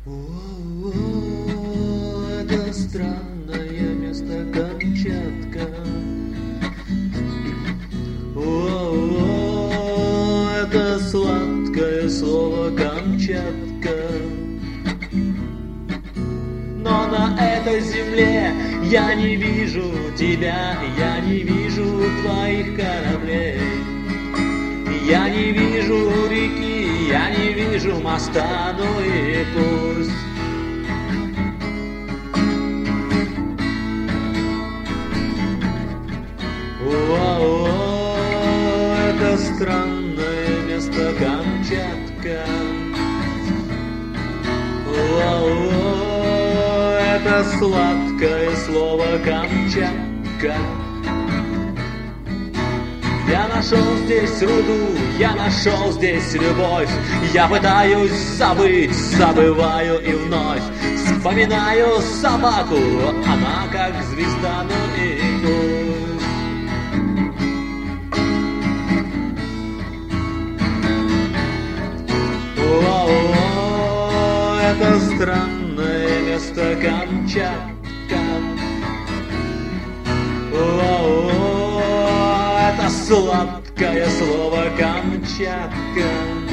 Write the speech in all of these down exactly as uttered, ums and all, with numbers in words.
О, это странное место Камчатка. О, это сладкое слово Камчатка. Но на этой земле я не вижу тебя, я не вижу твоих кораблей. Я не вижу реки, я не вижу моста, ну и пусть. О, это странное место Камчатка. О, это сладкое слово Камчатка. Я нашел здесь руду, я нашел здесь любовь. Я пытаюсь забыть, забываю и вновь вспоминаю собаку, она как звезда, ну и пусть. О, это странное место Камчатка. О, это сладкое слово Камчатка.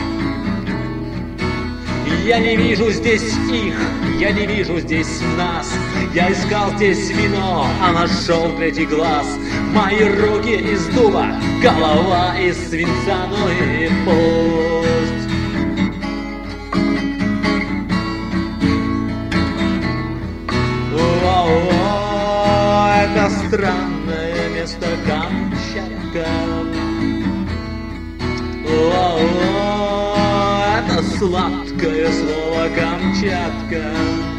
Я не вижу здесь их, я не вижу здесь нас. Я искал здесь вино, а нашел третий глаз. Мои руки из дуба, голова из свинца, ну и пусть. О, это странное место Камчатка. О, это сладкое слово Камчатка.